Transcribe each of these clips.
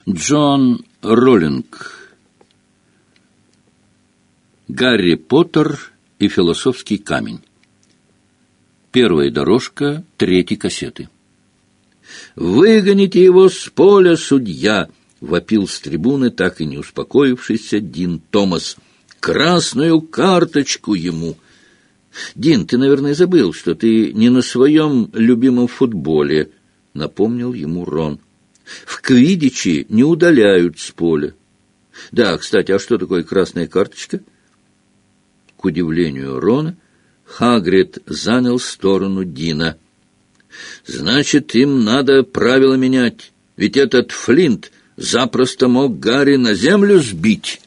Джон Роллинг. Гарри Поттер и философский камень. Первая дорожка третьей кассеты. «Выгоните его с поля, судья!» — вопил с трибуны так и не успокоившийся Дин Томас. «Красную карточку ему!» «Дин, ты, наверное, забыл, что ты не на своем любимом футболе», — напомнил ему Рон. «В квиддиче не удаляют с поля». «Да, кстати, а что такое красная карточка?» К удивлению Рона, Хагрид занял сторону Дина. «Значит, им надо правила менять, ведь этот Флинт запросто мог Гарри на землю сбить».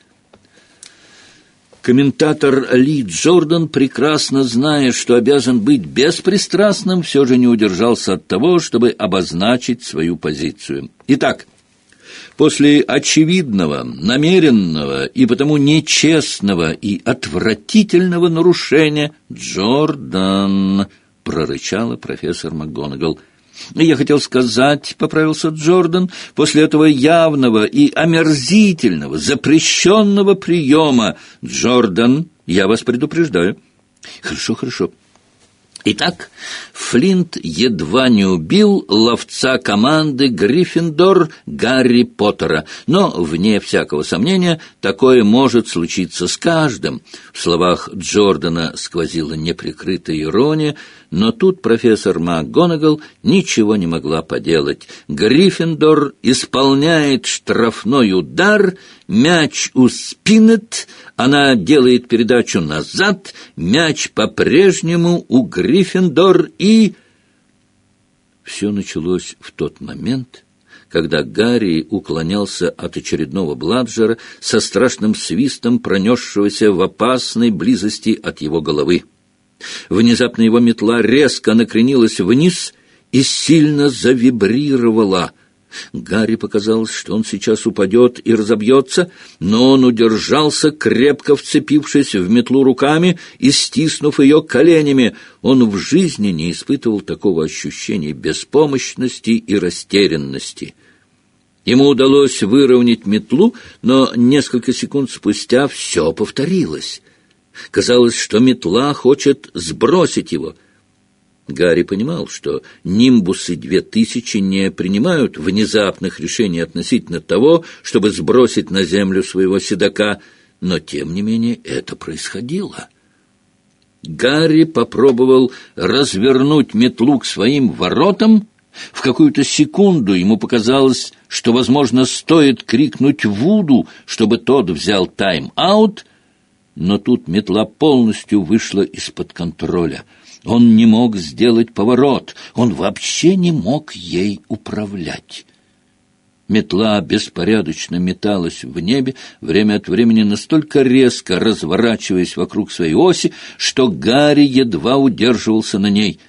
Комментатор Ли Джордан, прекрасно зная, что обязан быть беспристрастным, все же не удержался от того, чтобы обозначить свою позицию. Итак, после очевидного, намеренного и потому нечестного и отвратительного нарушения Джордан, прорычала профессор МакГонагал. «Я хотел сказать, — поправился Джордан, — после этого явного и омерзительного, запрещенного приема. Джордан, я вас предупреждаю». «Хорошо, хорошо». Итак, Флинт едва не убил ловца команды Гриффиндор Гарри Поттера. Но, вне всякого сомнения, такое может случиться с каждым. В словах Джордана сквозила неприкрытая ирония, но тут профессор МакГонагал ничего не могла поделать. Гриффиндор исполняет штрафной удар, мяч у Спинет, она делает передачу назад, мяч по-прежнему у Гриффиндор, и... Все началось в тот момент, когда Гарри уклонялся от очередного бладжера со страшным свистом, пронесшегося в опасной близости от его головы. Внезапно его метла резко накренилась вниз и сильно завибрировала. Гарри показалось, что он сейчас упадет и разобьется, но он удержался, крепко вцепившись в метлу руками и стиснув ее коленями. Он в жизни не испытывал такого ощущения беспомощности и растерянности. Ему удалось выровнять метлу, но несколько секунд спустя все повторилось. Казалось, что метла хочет сбросить его. Гарри понимал, что нимбусы 2000 не принимают внезапных решений относительно того, чтобы сбросить на землю своего седока, но, тем не менее, это происходило. Гарри попробовал развернуть метлу к своим воротам. В какую-то секунду ему показалось, что, возможно, стоит крикнуть Вуду, чтобы тот взял тайм-аут, но тут метла полностью вышла из-под контроля. Он не мог сделать поворот, он вообще не мог ей управлять. Метла беспорядочно металась в небе, время от времени настолько резко разворачиваясь вокруг своей оси, что Гарри едва удерживался на ней.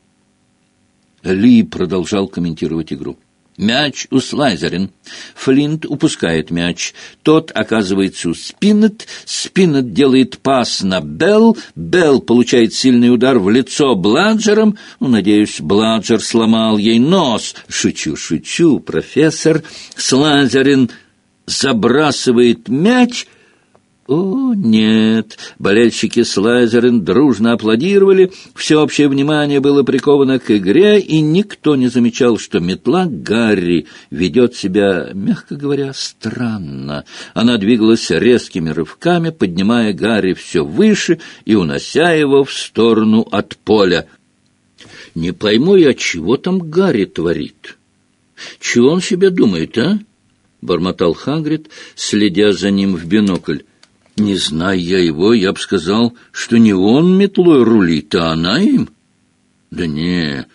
Ли продолжал комментировать игру. Мяч у Слайзерин. Флинт упускает мяч. Тот оказывается у Спинет. Спинет делает пас на Белл. Белл получает сильный удар в лицо Бладжером. Надеюсь, Бладжер сломал ей нос. Шучу, профессор. Слайзерин забрасывает мяч. О, нет! Болельщики Слайзерин дружно аплодировали, всеобщее внимание было приковано к игре, и никто не замечал, что метла Гарри ведет себя, мягко говоря, странно. Она двигалась резкими рывками, поднимая Гарри все выше и унося его в сторону от поля. «Не пойму я, чего там Гарри творит? Чего он себе думает, а?» — бормотал Хагрид, следя за ним в бинокль. «Не зная я его, я бы сказал, что не он метлой рулит, а она им. Да не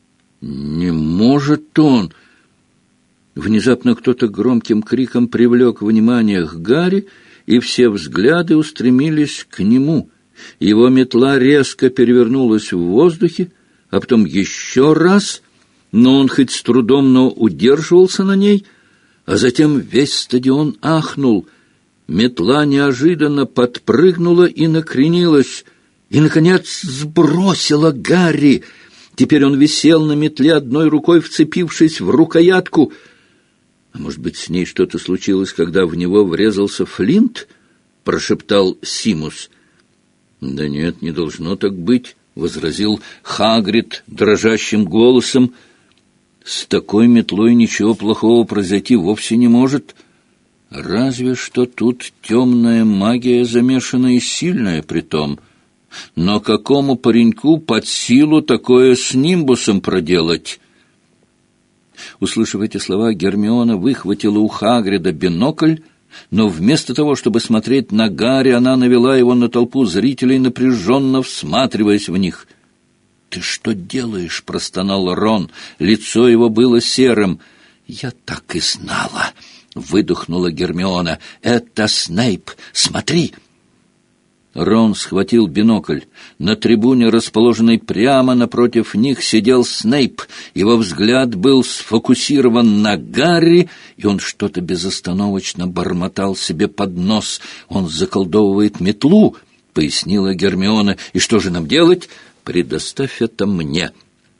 может он!» Внезапно кто-то громким криком привлек внимание к Гарри, и все взгляды устремились к нему. Его метла резко перевернулась в воздухе, а потом еще раз, но он хоть с трудом, но удерживался на ней, а затем весь стадион ахнул. Метла неожиданно подпрыгнула и накренилась, и, наконец, сбросила Гарри. Теперь он висел на метле, одной рукой вцепившись в рукоятку. «А может быть, с ней что-то случилось, когда в него врезался Флинт?» — прошептал Симус. «Да нет, не должно так быть», — возразил Хагрид дрожащим голосом. «С такой метлой ничего плохого произойти вовсе не может. Разве что тут темная магия замешана и сильная притом. Но какому пареньку под силу такое с нимбусом проделать?» Услышав эти слова, Гермиона выхватила у Хагрида бинокль, но вместо того, чтобы смотреть на Гарри, она навела его на толпу зрителей, напряженно всматриваясь в них. «Ты что делаешь?» — простонал Рон. Лицо его было серым. «Я так и знала!» — выдохнула Гермиона. «Это Снейп! Смотри!» Рон схватил бинокль. На трибуне, расположенной прямо напротив них, сидел Снейп. Его взгляд был сфокусирован на Гарри, и он что-то безостановочно бормотал себе под нос. «Он заколдовывает метлу», — пояснила Гермиона. «И что же нам делать? Предоставь это мне».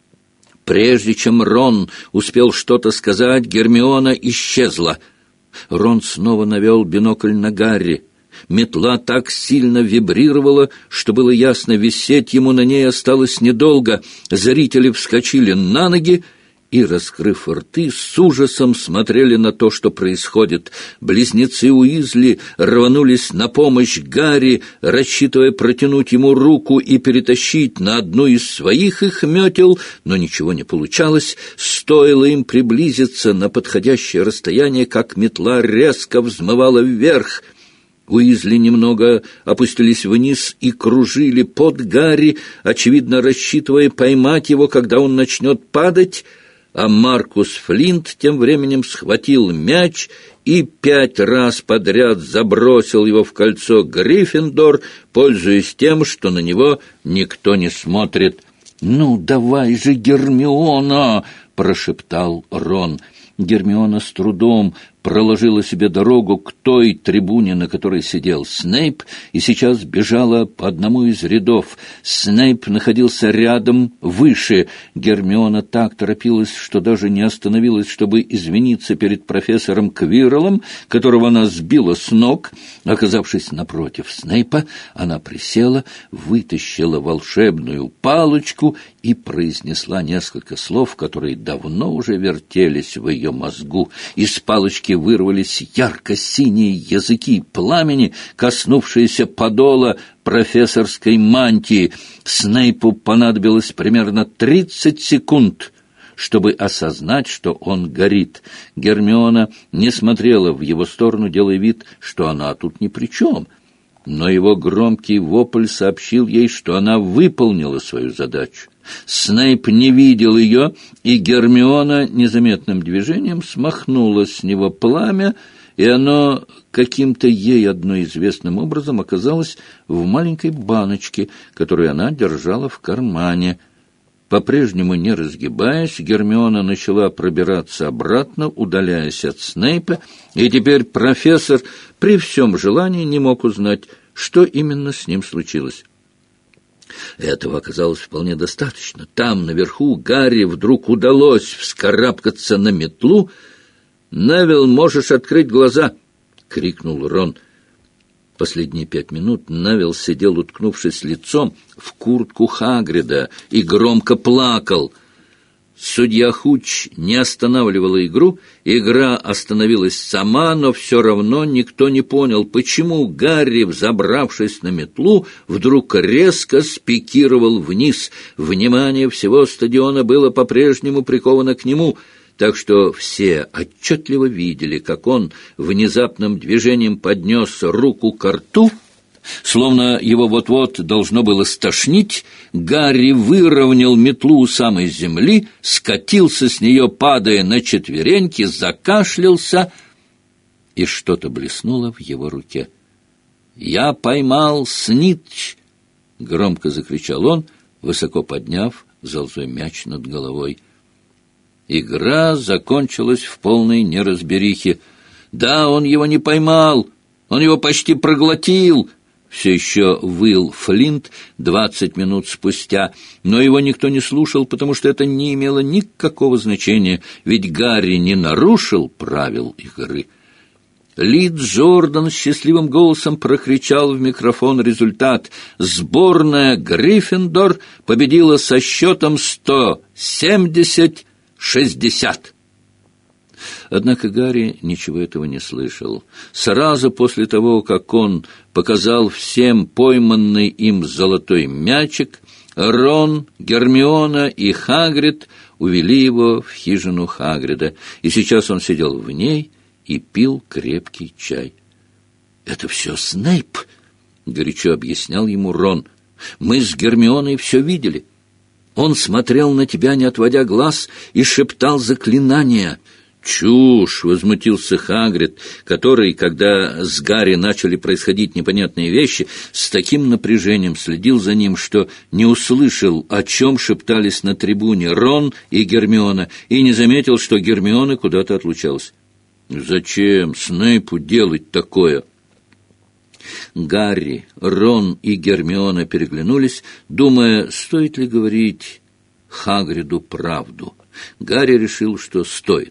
Прежде чем Рон успел что-то сказать, Гермиона исчезла. Рон снова навел бинокль на Гарри. Метла так сильно вибрировала, что было ясно, висеть ему на ней осталось недолго. Зрители вскочили на ноги и, раскрыв рты, с ужасом смотрели на то, что происходит. Близнецы Уизли рванулись на помощь Гарри, рассчитывая протянуть ему руку и перетащить на одну из своих их метел, но ничего не получалось. Стоило им приблизиться на подходящее расстояние, как метла резко взмывала вверх. Уизли немного опустились вниз и кружили под Гарри, очевидно, рассчитывая поймать его, когда он начнет падать, а Маркус Флинт тем временем схватил мяч и 5 раз подряд забросил его в кольцо Гриффиндор, пользуясь тем, что на него никто не смотрит. «Ну, давай же, Гермиона!» — прошептал Рон. Гермиона с трудом проложила себе дорогу к той трибуне, на которой сидел Снейп, и сейчас бежала по одному из рядов. Снейп находился рядом, выше. Гермиона так торопилась, что даже не остановилась, чтобы извиниться перед профессором Квирреллом, которого она сбила с ног. Оказавшись напротив Снейпа, она присела, вытащила волшебную палочку и произнесла несколько слов, которые давно уже вертелись в ее мозгу. Из палочки вырвались ярко-синие языки пламени, коснувшиеся подола профессорской мантии. Снейпу понадобилось примерно 30 секунд, чтобы осознать, что он горит. Гермиона не смотрела в его сторону, делая вид, что она тут ни при чем. Но его громкий вопль сообщил ей, что она выполнила свою задачу. Снейп не видел ее, и Гермиона незаметным движением смахнула с него пламя, и оно каким-то ей одно известным образом оказалось в маленькой баночке, которую она держала в кармане. По-прежнему не разгибаясь, Гермиона начала пробираться обратно, удаляясь от Снейпа, и теперь профессор при всем желании не мог узнать, что именно с ним случилось. Этого оказалось вполне достаточно. Там, наверху, Гарри вдруг удалось вскарабкаться на метлу. «Невилл, можешь открыть глаза!» — крикнул Рон. Последние 5 минут Невилл сидел, уткнувшись лицом в куртку Хагрида, и громко плакал. Судья Хуч не останавливала игру, игра остановилась сама, но все равно никто не понял, почему Гарри, взобравшись на метлу, вдруг резко спикировал вниз. Внимание всего стадиона было по-прежнему приковано к нему, так что все отчетливо видели, как он внезапным движением поднес руку ко рту. Словно его вот-вот должно было стошнить, Гарри выровнял метлу у самой земли, скатился с нее, падая на четвереньки, закашлялся, и что-то блеснуло в его руке. «Я поймал снитч!» — громко закричал он, высоко подняв золотой мяч над головой. Игра закончилась в полной неразберихе. «Да, он его не поймал! Он его почти проглотил!» Все еще выл Флинт 20 минут спустя, но его никто не слушал, потому что это не имело никакого значения, ведь Гарри не нарушил правил игры. Ли Джордан счастливым голосом прокричал в микрофон результат. Сборная Гриффиндор победила со счетом 170-60. Однако Гарри ничего этого не слышал. Сразу после того, как он показал всем пойманный им золотой мячик, Рон, Гермиона и Хагрид увели его в хижину Хагрида, и сейчас он сидел в ней и пил крепкий чай. «Это все Снейп», — горячо объяснял ему Рон. «Мы с Гермионой все видели. Он смотрел на тебя, не отводя глаз, и шептал заклинания». «Чушь!» — возмутился Хагрид, который, когда с Гарри начали происходить непонятные вещи, с таким напряжением следил за ним, что не услышал, о чем шептались на трибуне Рон и Гермиона, и не заметил, что Гермиона куда-то отлучалась. «Зачем Снейпу делать такое?» Гарри, Рон и Гермиона переглянулись, думая, стоит ли говорить Хагриду правду. Гарри решил, что стоит.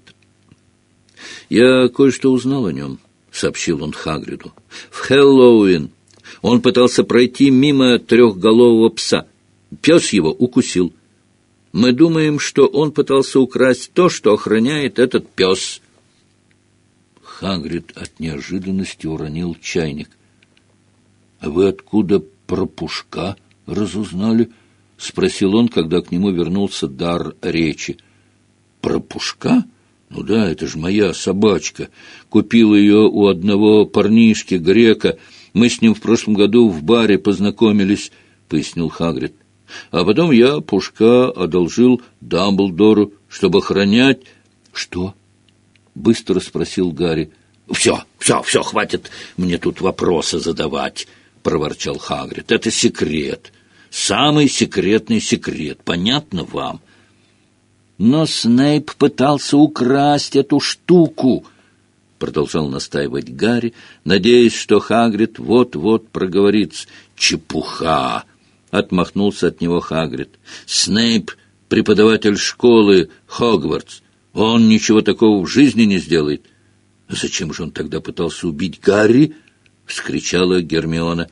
«Я кое-что узнал о нем», — сообщил он Хагриду. «В Хэллоуин он пытался пройти мимо трехголового пса. Пес его укусил. Мы думаем, что он пытался украсть то, что охраняет этот пес». Хагрид от неожиданности уронил чайник. «А вы откуда про Пушка разузнали?» — спросил он, когда к нему вернулся дар речи. «Про Пушка? Ну да, это же моя собачка. Купил ее у одного парнишки-грека. Мы с ним в прошлом году в баре познакомились», — пояснил Хагрид. «А потом я Пушка одолжил Дамблдору, чтобы охранять...» «Что?» — быстро спросил Гарри. «Все, хватит мне тут вопросы задавать», — проворчал Хагрид. «Это секрет. Самый секретный секрет. Понятно вам?» «Но Снейп пытался украсть эту штуку», — продолжал настаивать Гарри, надеясь, что Хагрид вот-вот проговорится. «Чепуха!» — отмахнулся от него Хагрид. «Снейп — преподаватель школы Хогвартс. Он ничего такого в жизни не сделает». «Зачем же он тогда пытался убить Гарри?» — вскричала Гермиона.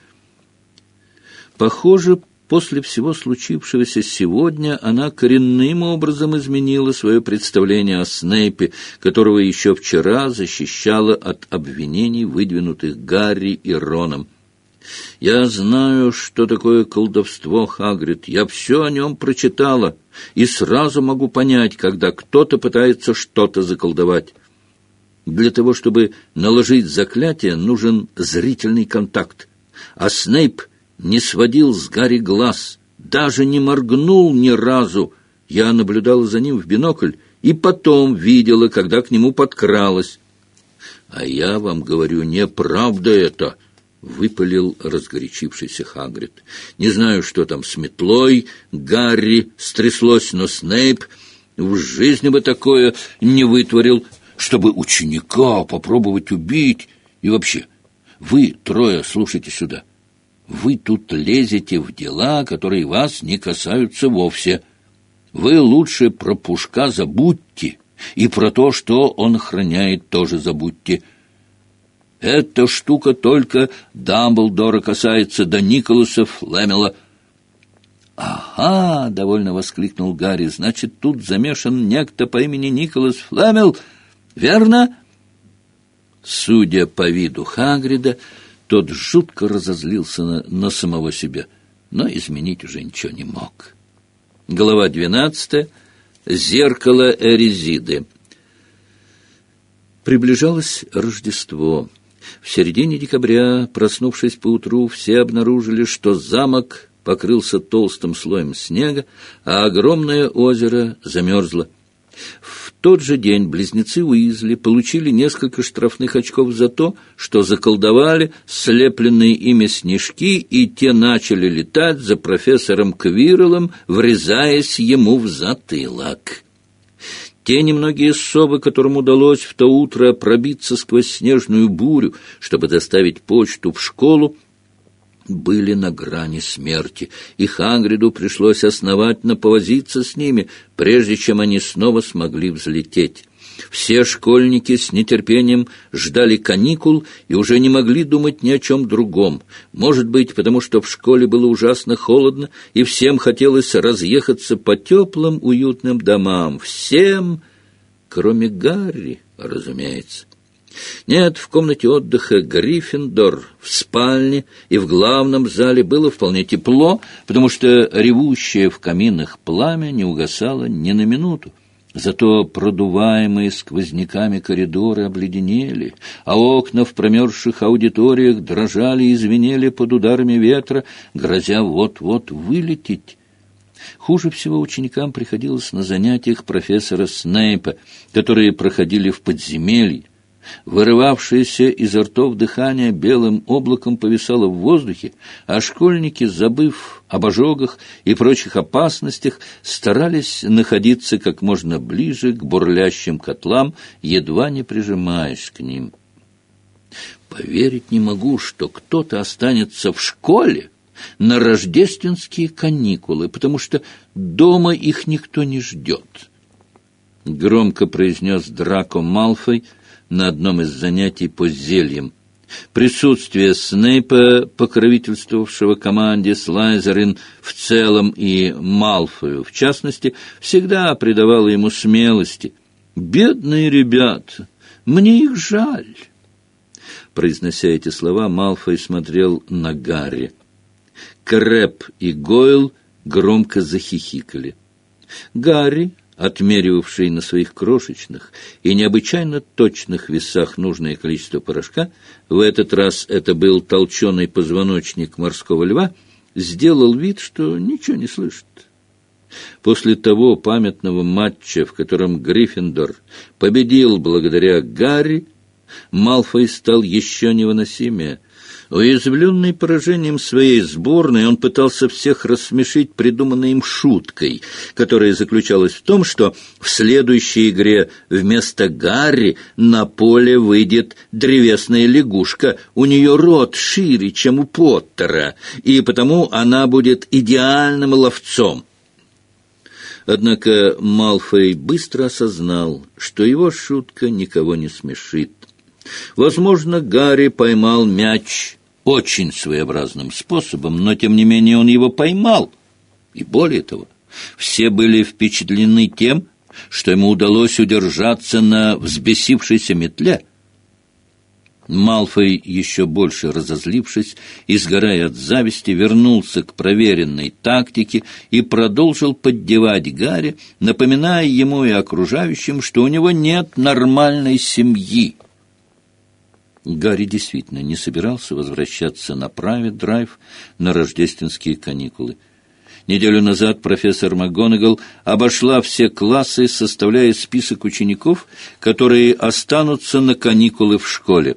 Похоже, после всего случившегося сегодня она коренным образом изменила свое представление о Снейпе, которого еще вчера защищала от обвинений, выдвинутых Гарри и Роном. «Я знаю, что такое колдовство, Хагрид. Я все о нем прочитала, и сразу могу понять, когда кто-то пытается что-то заколдовать. Для того, чтобы наложить заклятие, нужен зрительный контакт. А Снейп не сводил с Гарри глаз, даже не моргнул ни разу. Я наблюдала за ним в бинокль и потом видела, когда к нему подкралась». «А я вам говорю, неправда это», — выпалил разгорячившийся Хагрид. «Не знаю, что там с метлой Гарри стряслось, но Снейп в жизни бы такое не вытворил, чтобы ученика попробовать убить. И вообще, вы трое, слушайте сюда. Вы тут лезете в дела, которые вас не касаются вовсе. Вы лучше про Пушка забудьте, и про то, что он охраняет, тоже забудьте. Эта штука только Дамблдора касается, да Николаса Флэмела». «Ага!» — довольно воскликнул Гарри. «Значит, тут замешан некто по имени Николас Флэмел, верно?» Судя по виду Хагрида, тот жутко разозлился на самого себя, но изменить уже ничего не мог. Глава 12. Зеркало Эрезиды. Приближалось Рождество. В середине декабря, проснувшись поутру, все обнаружили, что замок покрылся толстым слоем снега, а огромное озеро замерзло. В тот же день близнецы Уизли получили несколько штрафных очков за то, что заколдовали слепленные ими снежки, и те начали летать за профессором Квирреллом, врезаясь ему в затылок. Те немногие совы, которым удалось в то утро пробиться сквозь снежную бурю, чтобы доставить почту в школу, были на грани смерти, и Хагриду пришлось основательно повозиться с ними, прежде чем они снова смогли взлететь. Все школьники с нетерпением ждали каникул и уже не могли думать ни о чем другом. Может быть, потому что в школе было ужасно холодно, и всем хотелось разъехаться по теплым, уютным домам. Всем, кроме Гарри, разумеется. Нет, в комнате отдыха Гриффиндор, в спальне и в главном зале было вполне тепло, потому что ревущее в каминах пламя не угасало ни на минуту. Зато продуваемые сквозняками коридоры обледенели, а окна в промерзших аудиториях дрожали и звенели под ударами ветра, грозя вот-вот вылететь. Хуже всего ученикам приходилось на занятиях профессора Снейпа, которые проходили в подземелье. Вырывавшееся изо ртов дыхание белым облаком повисало в воздухе, а школьники, забыв об ожогах и прочих опасностях, старались находиться как можно ближе к бурлящим котлам, едва не прижимаясь к ним. Поверить не могу, что кто-то останется в школе на рождественские каникулы, потому что дома их никто не ждет, — громко произнес Драко Малфой на одном из занятий по зельям. Присутствие Снейпа, покровительствовавшего команде Слайзерин в целом и Малфою в частности, всегда придавало ему смелости. «Бедные ребята! Мне их жаль!» Произнося эти слова, Малфой смотрел на Гарри. Крэб и Гойл громко захихикали. Гарри, отмеривавший на своих крошечных и необычайно точных весах нужное количество порошка, в этот раз это был толченый позвоночник морского льва, сделал вид, что ничего не слышит. После того памятного матча, в котором Гриффиндор победил благодаря Гарри, Малфой стал еще невыносимее. Уязвленный поражением своей сборной, он пытался всех рассмешить придуманной им шуткой, которая заключалась в том, что в следующей игре вместо Гарри на поле выйдет древесная лягушка, у нее рот шире, чем у Поттера, и потому она будет идеальным ловцом. Однако Малфой быстро осознал, что его шутка никого не смешит. Возможно, Гарри поймал мяч очень своеобразным способом, но, тем не менее, он его поймал. И более того, все были впечатлены тем, что ему удалось удержаться на взбесившейся метле. Малфой, еще больше разозлившись и сгорая от зависти, вернулся к проверенной тактике и продолжил поддевать Гарри, напоминая ему и окружающим, что у него нет нормальной семьи. Гарри действительно не собирался возвращаться на Прайвет-драйв на рождественские каникулы. Неделю назад профессор МакГонагал обошла все классы, составляя список учеников, которые останутся на каникулы в школе.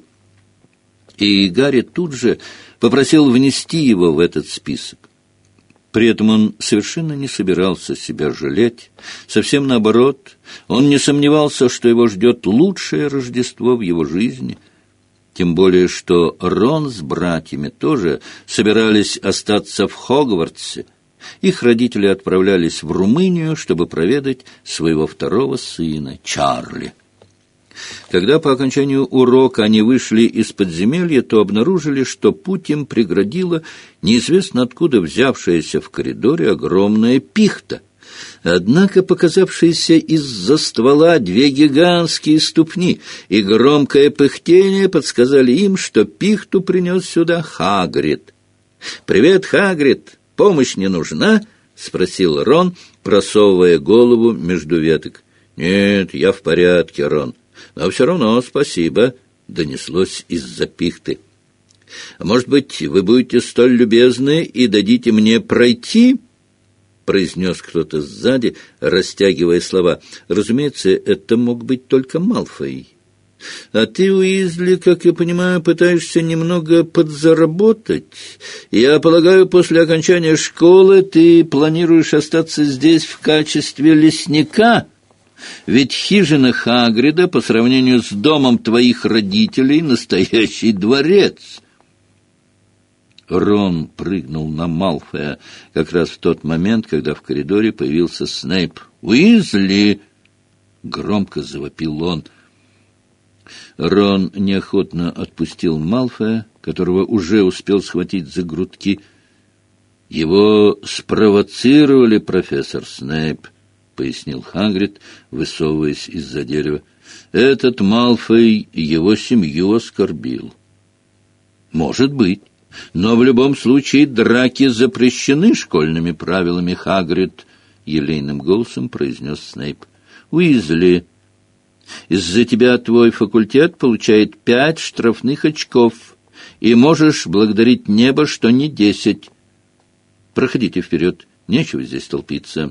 И Гарри тут же попросил внести его в этот список. При этом он совершенно не собирался себя жалеть. Совсем наоборот, он не сомневался, что его ждет лучшее Рождество в его жизни. Тем более, что Рон с братьями тоже собирались остаться в Хогвартсе. Их родители отправлялись в Румынию, чтобы проведать своего второго сына, Чарли. Когда по окончанию урока они вышли из подземелья, то обнаружили, что путь им преградила неизвестно откуда взявшаяся в коридоре огромная пихта. Однако показавшиеся из-за ствола две гигантские ступни и громкое пыхтение подсказали им, что пихту принес сюда Хагрид. «Привет, Хагрид! Помощь не нужна?» — спросил Рон, просовывая голову между веток. «Нет, я в порядке, Рон. Но все равно спасибо», — донеслось из-за пихты. «Может быть, вы будете столь любезны и дадите мне пройти?» — произнес кто-то сзади, растягивая слова. Разумеется, это мог быть только Малфой. «А ты, Уизли, как я понимаю, пытаешься немного подзаработать. Я полагаю, после окончания школы ты планируешь остаться здесь в качестве лесника? Ведь хижина Хагрида по сравнению с домом твоих родителей — настоящий дворец». Рон прыгнул на Малфоя как раз в тот момент, когда в коридоре появился Снейп. «Уизли!» — громко завопил он. Рон неохотно отпустил Малфоя, которого уже успел схватить за грудки. «Его спровоцировали, профессор Снейп», — пояснил Хагрид, высовываясь из-за дерева. «Этот Малфой его семью оскорбил». «Может быть. Но в любом случае драки запрещены школьными правилами, Хагрид», — елейным голосом произнес Снейп. «Уизли, из-за тебя твой факультет получает 5 штрафных очков, и можешь благодарить небо, что не 10. Проходите вперед, нечего здесь толпиться».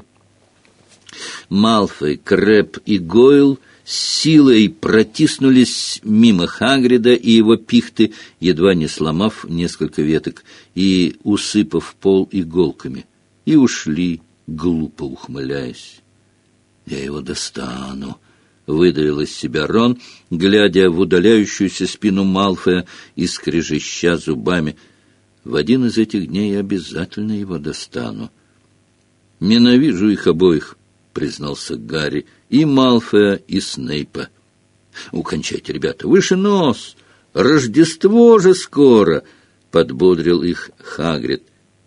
Малфой, Крэб и Гойл с силой протиснулись мимо Хагрида и его пихты, едва не сломав несколько веток и усыпав пол иголками, и ушли, глупо ухмыляясь. «Я его достану», — выдавил из себя Рон, глядя в удаляющуюся спину Малфоя и скрежеща зубами. «В один из этих дней я обязательно его достану». «Ненавижу их обоих», — признался Гарри, — «и Малфоя, и Снейпа». «Кончайте, ребята, выше нос! Рождество же скоро!» — подбодрил их Хагрид.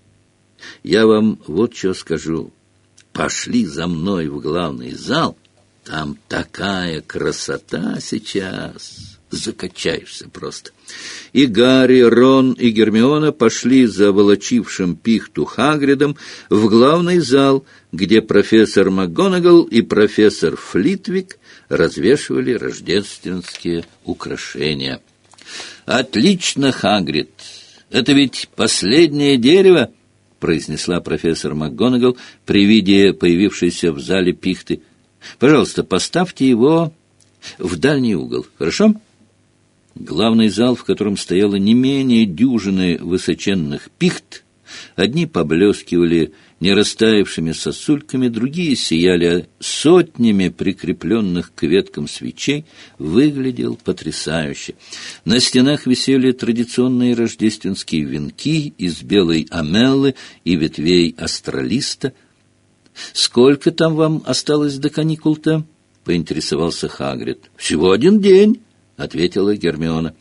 «Я вам вот что скажу. Пошли за мной в главный зал. Там такая красота сейчас. Закачаешься просто». И Гарри, Рон и Гермиона пошли за волочившим пихту Хагридом в главный зал, где профессор МакГонагал и профессор Флитвик развешивали рождественские украшения. «Отлично, Хагрид! Это ведь последнее дерево!» — произнесла профессор МакГонагал при виде появившейся в зале пихты. «Пожалуйста, поставьте его в дальний угол, хорошо?» Главный зал, в котором стояло не менее дюжины высоченных пихт, одни поблескивали не растаявшими сосульками, другие сияли сотнями прикрепленных к веткам свечей, выглядел потрясающе. На стенах висели традиционные рождественские венки из белой амеллы и ветвей астролиста. «Сколько там вам осталось до каникул-то?» — поинтересовался Хагрид. «Всего 1 день», — ответила Гермиона.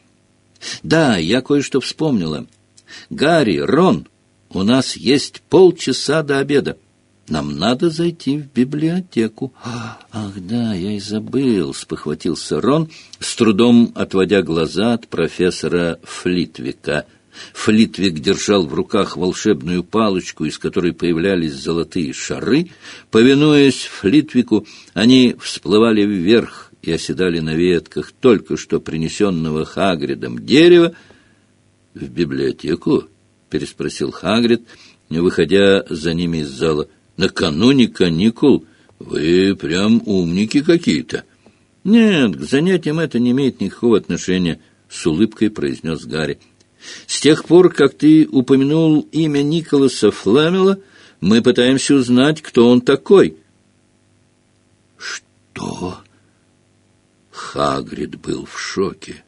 «Да, я кое-что вспомнила. Гарри, Рон, у нас есть полчаса до обеда. Нам надо зайти в библиотеку». «Ах, да, я и забыл», — спохватился Рон, с трудом отводя глаза от профессора Флитвика. Флитвик держал в руках волшебную палочку, из которой появлялись золотые шары. Повинуясь Флитвику, они всплывали вверх и оседали на ветках только что принесенного Хагридом дерева. «В библиотеку?» — переспросил Хагрид, выходя за ними из зала. «Накануне каникул? Вы прям умники какие-то». «Нет, к занятиям это не имеет никакого отношения», — с улыбкой произнес Гарри. «С тех пор, как ты упомянул имя Николаса Фламела, мы пытаемся узнать, кто он такой». «Что?» Хагрид был в шоке.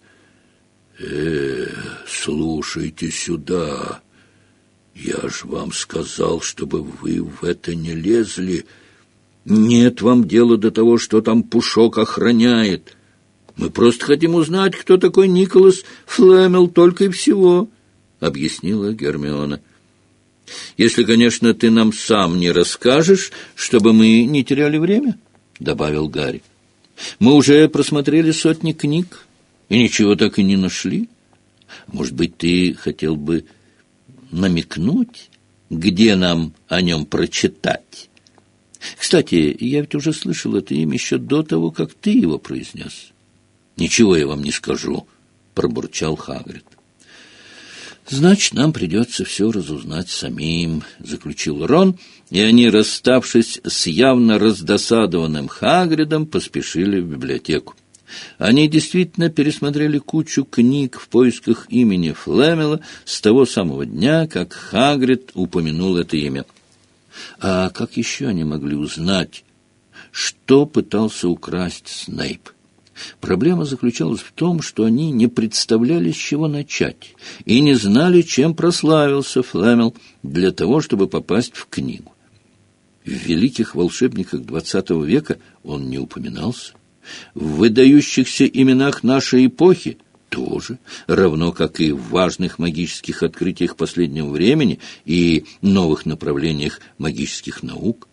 Слушайте сюда. Я ж вам сказал, чтобы вы в это не лезли. Нет вам дела до того, что там Пушок охраняет. Мы просто хотим узнать, кто такой Николас Флэмелл, только и всего», — объяснила Гермиона. «Если, конечно, ты нам сам не расскажешь, чтобы мы не теряли время», — добавил Гарри. «Мы уже просмотрели сотни книг и ничего так и не нашли. Может быть, ты хотел бы намекнуть, где нам о нем прочитать? Кстати, я ведь уже слышал это имя еще до того, как ты его произнес». «Ничего я вам не скажу», — пробурчал Хагрид. «Значит, нам придется все разузнать самим», — заключил Рон, и они, расставшись с явно раздосадованным Хагридом, поспешили в библиотеку. Они действительно пересмотрели кучу книг в поисках имени Флэмела с того самого дня, как Хагрид упомянул это имя. А как еще они могли узнать, что пытался украсть Снейп? Проблема заключалась в том, что они не представляли, с чего начать, и не знали, чем прославился Флемел для того, чтобы попасть в книгу. В великих волшебниках XX века он не упоминался. В выдающихся именах нашей эпохи тоже, равно как и в важных магических открытиях последнего времени и новых направлениях магических наук.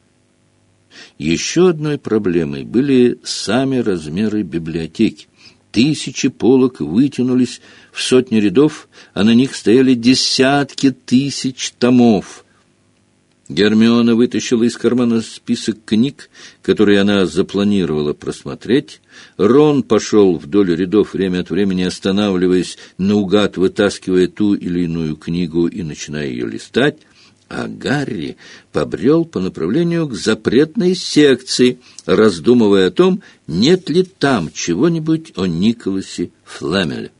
Еще одной проблемой были сами размеры библиотеки. Тысячи полок вытянулись в сотни рядов, а на них стояли десятки тысяч томов. Гермиона вытащила из кармана список книг, которые она запланировала просмотреть. Рон пошел вдоль рядов, время от времени останавливаясь, наугад вытаскивая ту или иную книгу и начиная ее листать. А Гарри побрел по направлению к запретной секции, раздумывая о том, нет ли там чего-нибудь о Николасе Флемеле.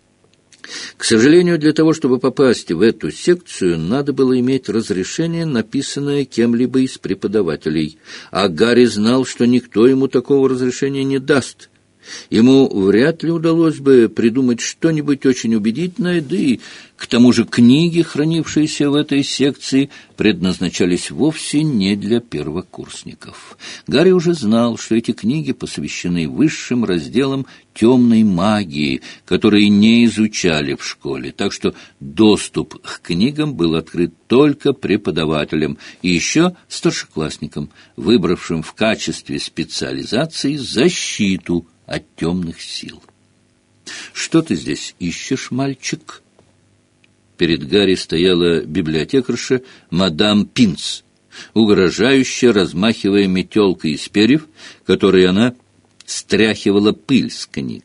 К сожалению, для того, чтобы попасть в эту секцию, надо было иметь разрешение, написанное кем-либо из преподавателей, а Гарри знал, что никто ему такого разрешения не даст. Ему вряд ли удалось бы придумать что-нибудь очень убедительное, да и к тому же книги, хранившиеся в этой секции, предназначались вовсе не для первокурсников. Гарри уже знал, что эти книги посвящены высшим разделам темной магии, которые не изучали в школе, так что доступ к книгам был открыт только преподавателям и еще старшеклассникам, выбравшим в качестве специализации защиту от темных сил. «Что ты здесь ищешь, мальчик?» Перед Гарри стояла библиотекарша мадам Пинс, угрожающе размахивая метелкой из перьев, которой она стряхивала пыль с книг.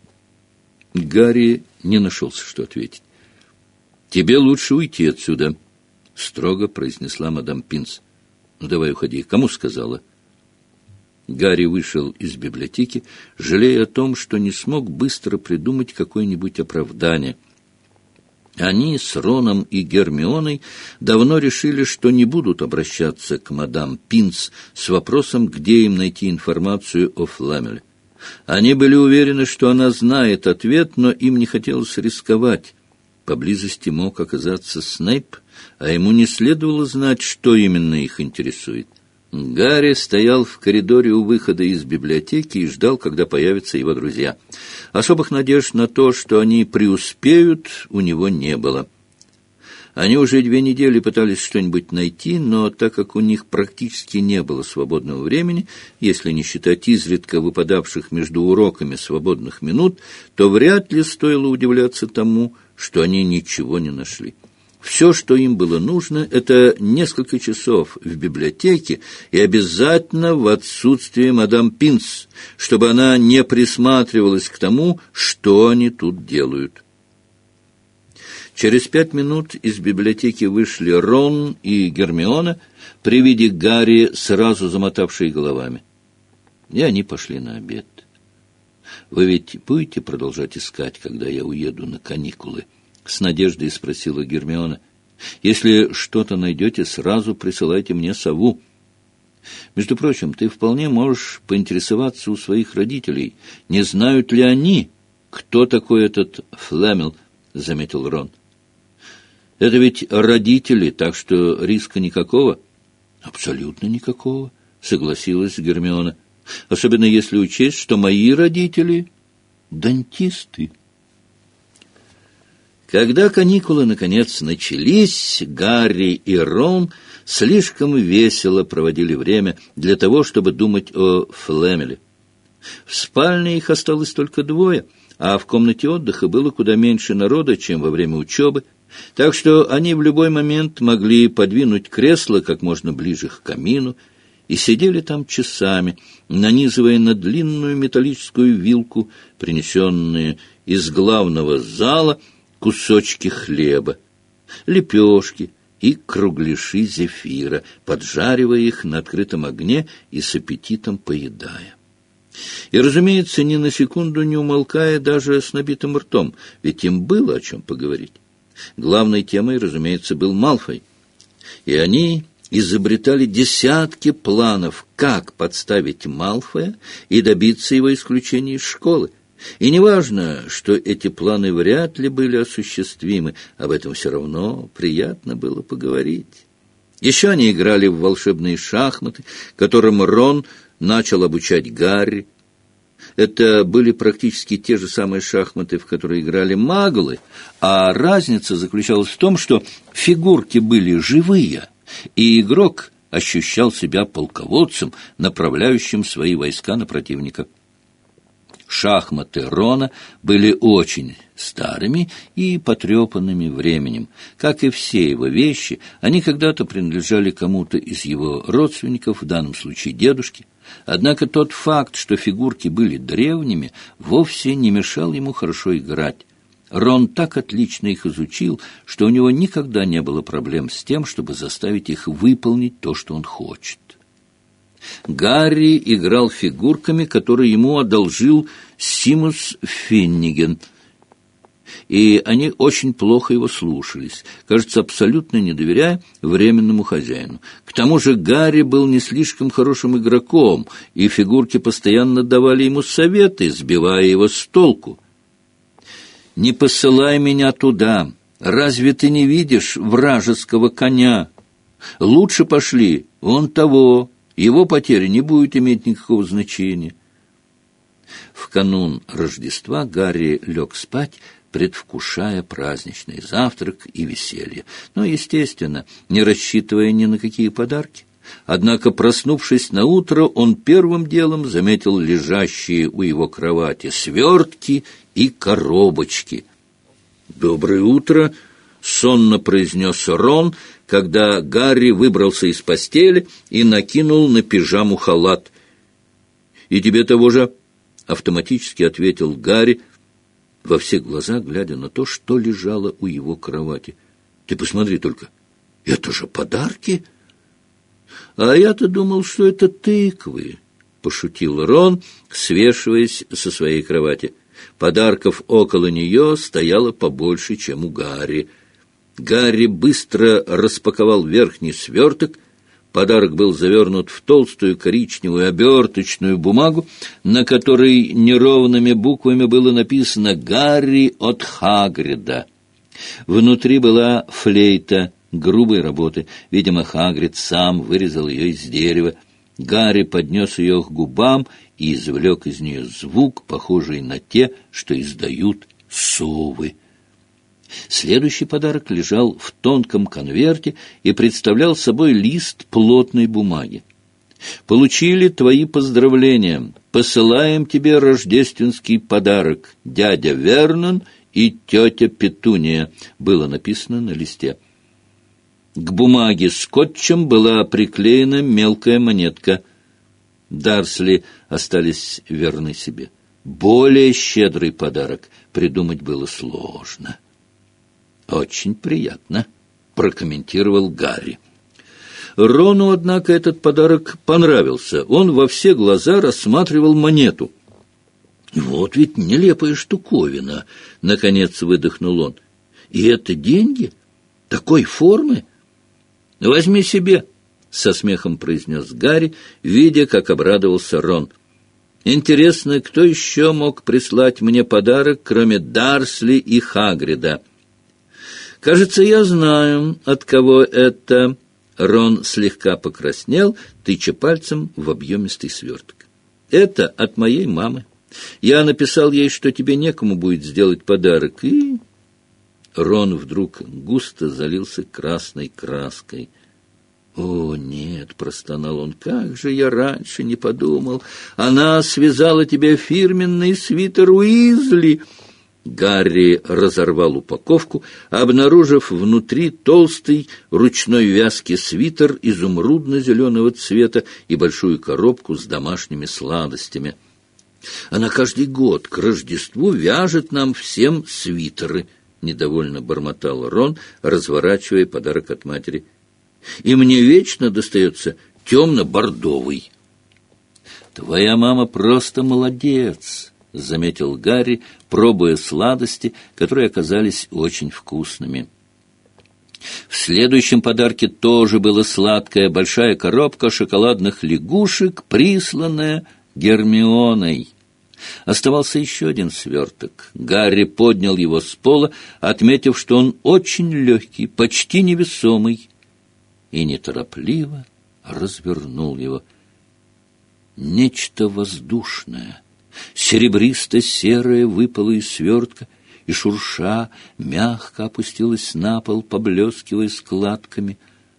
Гарри не нашелся, что ответить. «Тебе лучше уйти отсюда», — строго произнесла мадам Пинс. «Ну, давай уходи. Кому сказала?» Гарри вышел из библиотеки, жалея о том, что не смог быстро придумать какое-нибудь оправдание. Они с Роном и Гермионой давно решили, что не будут обращаться к мадам Пинс с вопросом, где им найти информацию о Флемеле. Они были уверены, что она знает ответ, но им не хотелось рисковать. Поблизости мог оказаться Снейп, а ему не следовало знать, что именно их интересует. Гарри стоял в коридоре у выхода из библиотеки и ждал, когда появятся его друзья. Особых надежд на то, что они преуспеют, у него не было. Они уже 2 недели пытались что-нибудь найти, но так как у них практически не было свободного времени, если не считать изредка выпадавших между уроками свободных минут, то вряд ли стоило удивляться тому, что они ничего не нашли. Все, что им было нужно, это несколько часов в библиотеке и обязательно в отсутствие мадам Пинс, чтобы она не присматривалась к тому, что они тут делают. Через 5 минут из библиотеки вышли Рон и Гермиона, при виде Гарри сразу замотавшие головами. И они пошли на обед. «Вы ведь будете продолжать искать, когда я уеду на каникулы?» — с надеждой спросила Гермиона. «Если что-то найдете, сразу присылайте мне сову. Между прочим, ты вполне можешь поинтересоваться у своих родителей, не знают ли они, кто такой этот Флемел», — заметил Рон. «Это ведь родители, так что риска никакого». «Абсолютно никакого», — согласилась Гермиона. «Особенно если учесть, что мои родители — дантисты». Когда каникулы, наконец, начались, Гарри и Рон слишком весело проводили время для того, чтобы думать о Флемеле. В спальне их осталось только 2, а в комнате отдыха было куда меньше народа, чем во время учебы, так что они в любой момент могли подвинуть кресло как можно ближе к камину и сидели там часами, нанизывая на длинную металлическую вилку, принесенные из главного зала, кусочки хлеба, лепешки и кругляши зефира, поджаривая их на открытом огне и с аппетитом поедая. И, разумеется, ни на секунду не умолкая даже с набитым ртом, ведь им было о чем поговорить. Главной темой, разумеется, был Малфой. И они изобретали десятки планов, как подставить Малфоя и добиться его исключения из школы. И неважно, что эти планы вряд ли были осуществимы, об этом все равно приятно было поговорить. Еще они играли в волшебные шахматы, которым Рон начал обучать Гарри. Это были практически те же самые шахматы, в которые играли маглы, а разница заключалась в том, что фигурки были живые, и игрок ощущал себя полководцем, направляющим свои войска на противника. Шахматы Рона были очень старыми и потрепанными временем. Как и все его вещи, они когда-то принадлежали кому-то из его родственников, в данном случае дедушке. Однако тот факт, что фигурки были древними, вовсе не мешал ему хорошо играть. Рон так отлично их изучил, что у него никогда не было проблем с тем, чтобы заставить их выполнить то, что он хочет. Гарри играл фигурками, которые ему одолжил Симус Финниген, и они очень плохо его слушались, кажется, абсолютно не доверяя временному хозяину. К тому же Гарри был не слишком хорошим игроком, и фигурки постоянно давали ему советы, сбивая его с толку. «Не посылай меня туда! Разве ты не видишь вражеского коня? Лучше пошли вон того, его потеря не будет иметь никакого значения». В канун Рождества Гарри лег спать, предвкушая праздничный завтрак и веселье, но, естественно, не рассчитывая ни на какие подарки. Однако, проснувшись наутро, он первым делом заметил лежащие у его кровати свертки и коробочки. «Доброе утро!» — сонно произнес Рон, когда Гарри выбрался из постели и накинул на пижаму халат. «И тебе того же!» — автоматически ответил Гарри, во все глаза глядя на то, что лежало у его кровати. «Ты посмотри только, это же подарки!» «А я-то думал, что это тыквы», — пошутил Рон, свешиваясь со своей кровати. Подарков около нее стояло побольше, чем у Гарри. Гарри быстро распаковал верхний сверток. Подарок был завернут в толстую коричневую оберточную бумагу, на которой неровными буквами было написано «Гарри от Хагрида». Внутри была флейта грубой работы. Видимо, Хагрид сам вырезал ее из дерева. Гарри поднес ее к губам и извлек из нее звук, похожий на те, что издают совы. Следующий подарок лежал в тонком конверте и представлял собой лист плотной бумаги. «Получили твои поздравления. Посылаем тебе рождественский подарок. Дядя Вернон и тетя Петуния», было написано на листе. К бумаге скотчем была приклеена мелкая монетка. Дарсли остались верны себе. Более щедрый подарок придумать было сложно. «Очень приятно», — прокомментировал Гарри. Рону, однако, этот подарок понравился. Он во все глаза рассматривал монету. «Вот ведь нелепая штуковина», — наконец выдохнул он. «И это деньги? Такой формы?» «Возьми себе», — со смехом произнес Гарри, видя, как обрадовался Рон. «Интересно, кто еще мог прислать мне подарок, кроме Дарсли и Хагрида?» «Кажется, я знаю, от кого это...» Рон слегка покраснел, тыча пальцем в объемистый сверток. «Это от моей мамы. Я написал ей, что тебе некому будет сделать подарок, и...» Рон вдруг густо залился красной краской. «О, нет!» — простонал он. «Как же я раньше не подумал! Она связала тебе фирменный свитер Уизли!» Гарри разорвал упаковку, обнаружив внутри толстый ручной вязки свитер изумрудно-зеленого цвета и большую коробку с домашними сладостями. «Она каждый год к Рождеству вяжет нам всем свитеры», — недовольно бормотал Рон, разворачивая подарок от матери. «И мне вечно достается темно-бордовый». «Твоя мама просто молодец», — заметил Гарри, пробуя сладости, которые оказались очень вкусными. В следующем подарке тоже была сладкая большая коробка шоколадных лягушек, присланная Гермионой. Оставался еще один сверток. Гарри поднял его с пола, отметив, что он очень легкий, почти невесомый, и неторопливо развернул его. Нечто воздушное, серебристо-серое выпало из свертка, и, шурша, мягко опустилась на пол, поблескивая складками.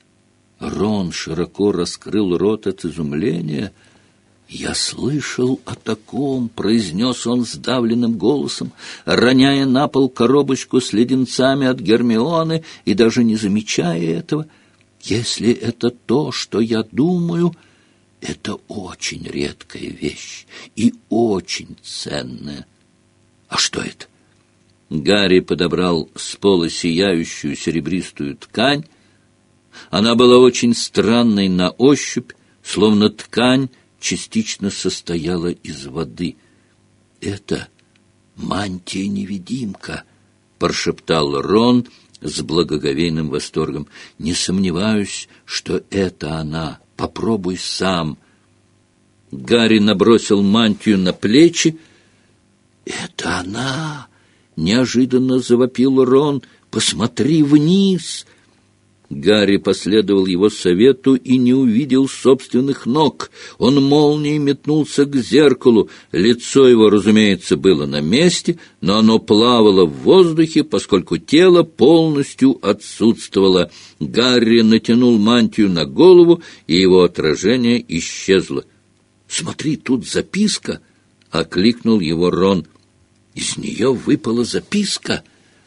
Рон широко раскрыл рот от изумления. «Я слышал о таком», — произнес он сдавленным голосом, роняя на пол коробочку с леденцами от Гермионы и даже не замечая этого. «Если это то, что я думаю, это очень редкая вещь и очень ценная. А что это?» Гарри подобрал с пола сияющую серебристую ткань. Она была очень странной на ощупь, словно ткань частично состояла из воды. «Это мантия-невидимка», — прошептал Рон с благоговейным восторгом. «Не сомневаюсь, что это она. Попробуй сам». Гарри набросил мантию на плечи. «Это она!» — неожиданно завопил Рон. «Посмотри вниз!» Гарри последовал его совету и не увидел собственных ног. Он молнией метнулся к зеркалу. Лицо его, разумеется, было на месте, но оно плавало в воздухе, поскольку тело полностью отсутствовало. Гарри натянул мантию на голову, и его отражение исчезло. «Смотри, тут записка!» — окликнул его Рон. «Из нее выпала записка!»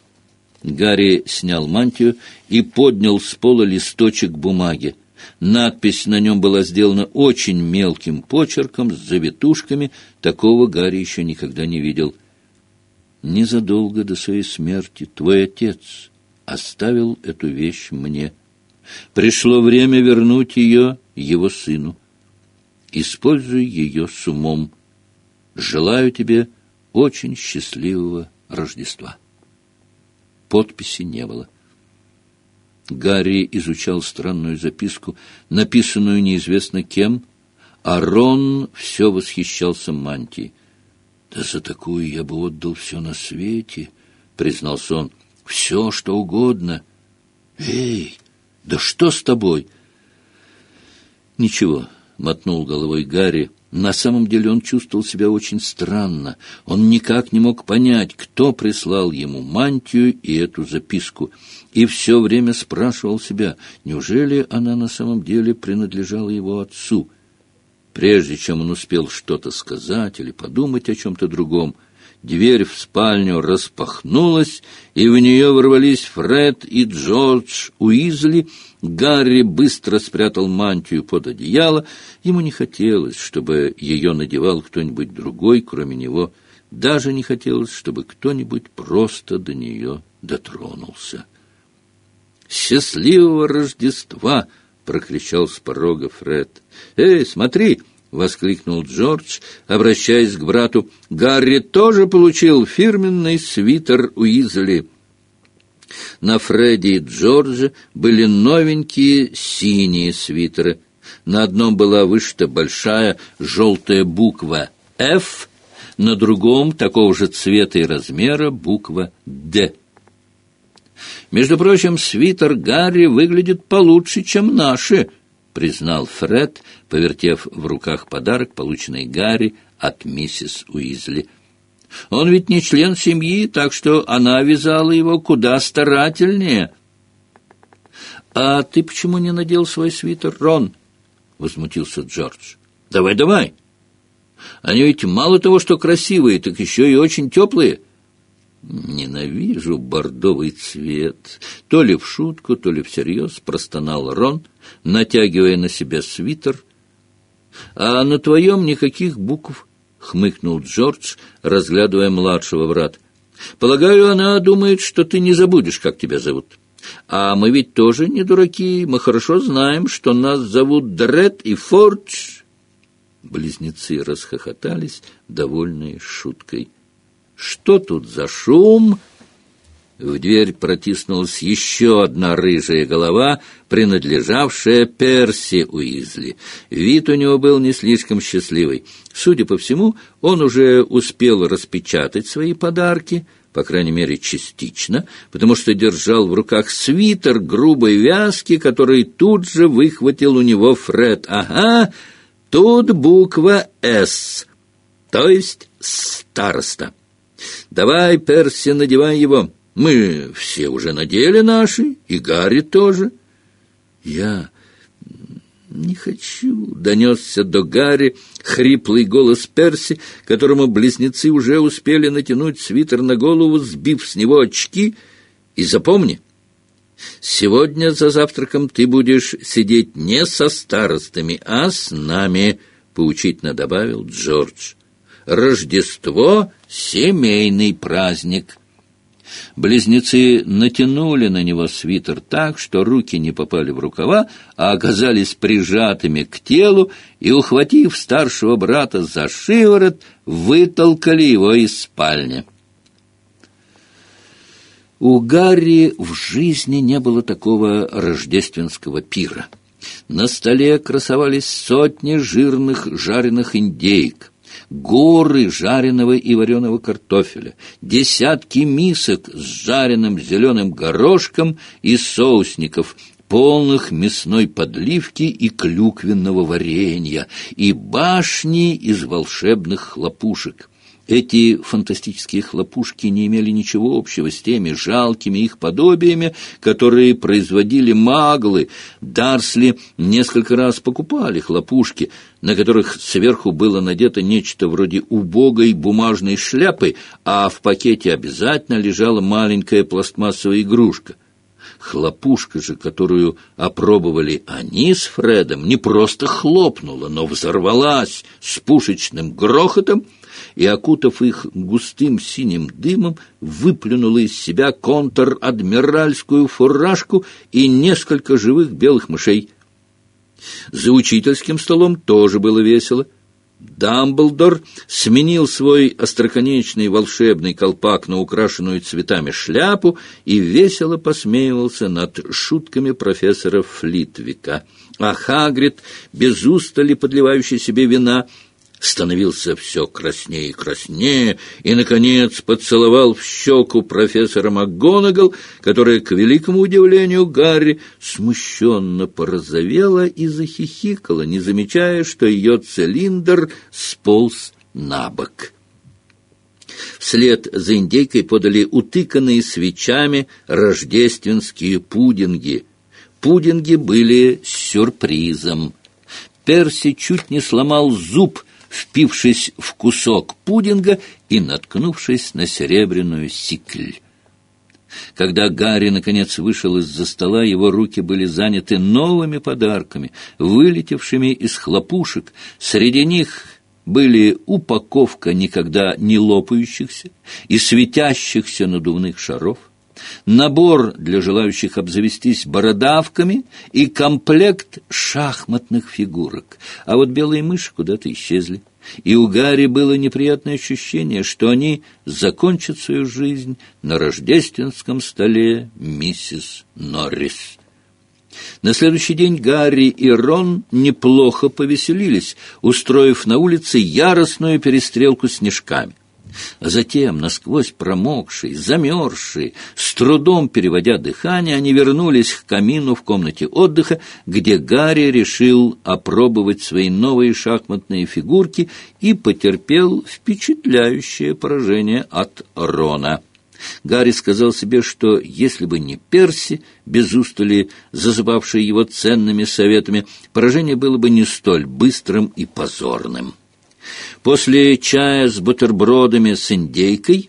Гарри снял мантию и поднял с пола листочек бумаги. Надпись на нем была сделана очень мелким почерком с завитушками. Такого Гарри еще никогда не видел. «Незадолго до своей смерти твой отец оставил эту вещь мне. Пришло время вернуть ее его сыну. Используй ее с умом. Желаю тебе очень счастливого Рождества». Подписи не было. Гарри изучал странную записку, написанную неизвестно кем, а Рон все восхищался мантией. «Да за такую я бы отдал все на свете», — признался он, — «все, что угодно». «Эй, да что с тобой?» «Ничего», — мотнул головой Гарри. На самом деле он чувствовал себя очень странно. Он никак не мог понять, кто прислал ему мантию и эту записку. И все время спрашивал себя, неужели она на самом деле принадлежала его отцу. Прежде чем он успел что-то сказать или подумать о чем-то другом, дверь в спальню распахнулась, и в нее ворвались Фред и Джордж Уизли. Гарри быстро спрятал мантию под одеяло. Ему не хотелось, чтобы ее надевал кто-нибудь другой, кроме него. Даже не хотелось, чтобы кто-нибудь просто до нее дотронулся. «Счастливого Рождества!» — прокричал с порога Фред. «Эй, смотри!» — воскликнул Джордж, обращаясь к брату. «Гарри тоже получил фирменный свитер Уизли». На Фредди и Джордже были новенькие синие свитеры. На одном была вышита большая желтая буква «Ф», на другом, такого же цвета и размера, буква «Д». «Между прочим, свитер Гарри выглядит получше, чем наши», — признал Фред, повертев в руках подарок, полученный Гарри от миссис Уизли. «Он ведь не член семьи, так что она вязала его куда старательнее». «А ты почему не надел свой свитер, Рон?» — возмутился Джордж. «Давай, давай. Они ведь мало того, что красивые, так еще и очень теплые». «Ненавижу бордовый цвет», — то ли в шутку, то ли всерьез простонал Рон, натягивая на себя свитер. «А на твоем никаких букв», — хмыкнул Джордж, разглядывая младшего брата. «Полагаю, она думает, что ты не забудешь, как тебя зовут. А мы ведь тоже не дураки, мы хорошо знаем, что нас зовут Дред и Фордж». Близнецы расхохотались, довольные шуткой. «Что тут за шум?» В дверь протиснулась еще одна рыжая голова, принадлежавшая Перси Уизли. Вид у него был не слишком счастливый. Судя по всему, он уже успел распечатать свои подарки, по крайней мере, частично, потому что держал в руках свитер грубой вязки, который тут же выхватил у него Фред. «Ага, тут буква «С», то есть «староста». «Давай, Перси, надевай его. Мы все уже надели наши, и Гарри тоже». «Я не хочу», — донесся до Гарри хриплый голос Перси, которому близнецы уже успели натянуть свитер на голову, сбив с него очки. «И запомни, сегодня за завтраком ты будешь сидеть не со старостами, а с нами», — поучительно добавил Джордж. «Рождество — семейный праздник». Близнецы натянули на него свитер так, что руки не попали в рукава, а оказались прижатыми к телу, и, ухватив старшего брата за шиворот, вытолкали его из спальни. У Гарри в жизни не было такого рождественского пира. На столе красовались сотни жирных жареных индейок, горы жареного и вареного картофеля, десятки мисок с жареным зеленым горошком и соусников, полных мясной подливки и клюквенного варенья, и башни из волшебных хлопушек. Эти фантастические хлопушки не имели ничего общего с теми жалкими их подобиями, которые производили маглы. Дарсли несколько раз покупали хлопушки, на которых сверху было надето нечто вроде убогой бумажной шляпы, а в пакете обязательно лежала маленькая пластмассовая игрушка. Хлопушка же, которую опробовали они с Фредом, не просто хлопнула, но взорвалась с пушечным грохотом, и, окутав их густым синим дымом, выплюнула из себя контр-адмиральскую фуражку и несколько живых белых мышей. За учительским столом тоже было весело. Дамблдор сменил свой остроконечный волшебный колпак на украшенную цветами шляпу и весело посмеивался над шутками профессора Флитвика. А Хагрид, без устали подливающий себе вина, становился все краснее и краснее, и, наконец, поцеловал в щеку профессора МакГонагал, которая, к великому удивлению Гарри, смущенно порозовела и захихикала, не замечая, что ее цилиндр сполз на бок. Вслед за индейкой подали утыканные свечами рождественские пудинги. Пудинги были сюрпризом. Перси чуть не сломал зуб, впившись в кусок пудинга и наткнувшись на серебряную сикль. Когда Гарри, наконец, вышел из-за стола, его руки были заняты новыми подарками, вылетевшими из хлопушек. Среди них были упаковка никогда не лопающихся и светящихся надувных шаров, набор для желающих обзавестись бородавками и комплект шахматных фигурок. А вот белые мыши куда-то исчезли, и у Гарри было неприятное ощущение, что они закончат свою жизнь на рождественском столе миссис Норрис. На следующий день Гарри и Рон неплохо повеселились, устроив на улице яростную перестрелку с снежками. А затем, насквозь промокшие, замерзшие, с трудом переводя дыхание, они вернулись к камину в комнате отдыха, где Гарри решил опробовать свои новые шахматные фигурки и потерпел впечатляющее поражение от Рона. Гарри сказал себе, что если бы не Перси, без устали засыпавший его ценными советами, поражение было бы не столь быстрым и позорным. После чая с бутербродами с индейкой,